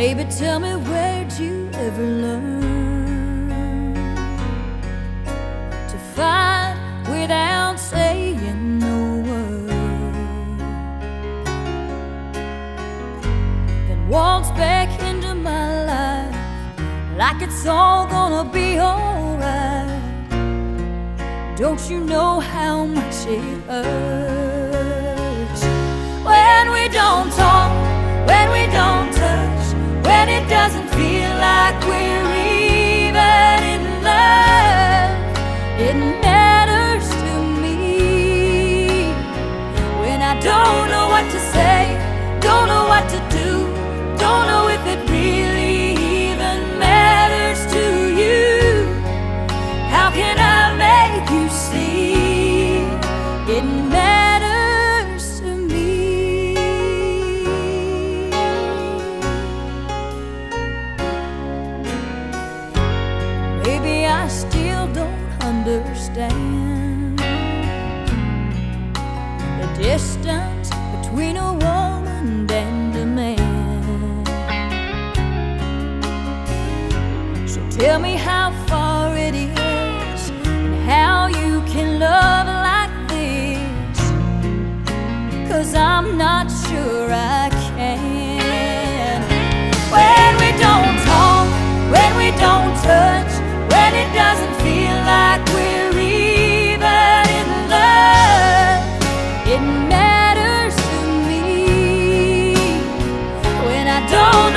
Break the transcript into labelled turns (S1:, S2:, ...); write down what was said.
S1: Baby, tell me, where'd you ever learn to fight without saying no word? Then waltz back into my life like it's all gonna be alright. Don't you know how much it hurts when we don't talk, when we don't touch, when it doesn't feel like we're even in love? It matters to me when I don't know what to say, don't know what to do, don't know if it really even matters to you. How can I make you see it matters to me? Maybe I still don't understand the distance between a woman and a man. So tell me how far it is and how you can love like this, 'cause I'm not sure I can. When we don't talk, when we don't touch, when it doesn't feel like we're even in love, it matters to me when I don't